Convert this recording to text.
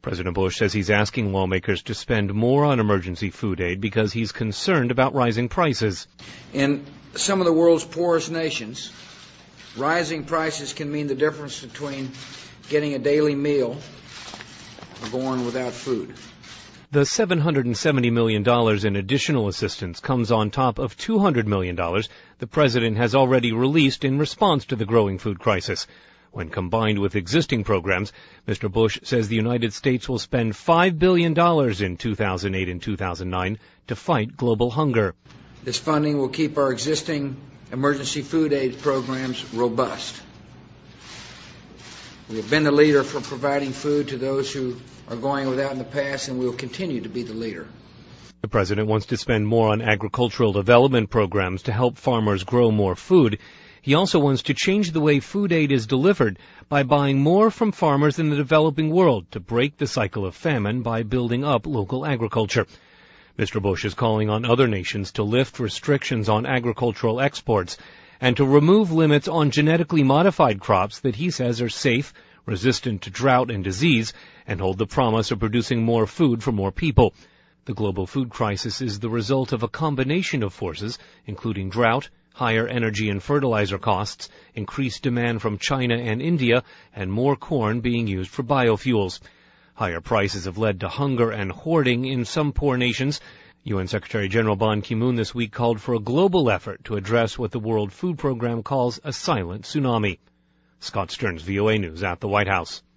President Bush says he's asking lawmakers to spend more on emergency food aid because he's concerned about rising prices. In some of the world's poorest nations, rising prices can mean the difference between getting a daily meal or going without food. The $770 million in additional assistance comes on top of $200 million the president has already released in response to the growing food crisis. When combined with existing programs, Mr. Bush says the United States will spend $5 billion in 2008 and 2009 to fight global hunger. This funding will keep our existing emergency food aid programs robust. We have been the leader for providing food to those who are going without in the past, and we will continue to be the leader. The president wants to spend more on agricultural development programs to help farmers grow more food. He also wants to change the way food aid is delivered by buying more from farmers in the developing world to break the cycle of famine by building up local agriculture. Mr. Bush is calling on other nations to lift restrictions on agricultural exports and to remove limits on genetically modified crops that he says are safe, resistant to drought and disease, and hold the promise of producing more food for more people. The global food crisis is the result of a combination of forces, including drought, higher energy and fertilizer costs, increased demand from China and India, and more corn being used for biofuels. Higher prices have led to hunger and hoarding in some poor nations. UN Secretary General Ban Ki-moon this week called for a global effort to address what the World Food Program calls a silent tsunami. Scott Stearns, VOA News at the White House.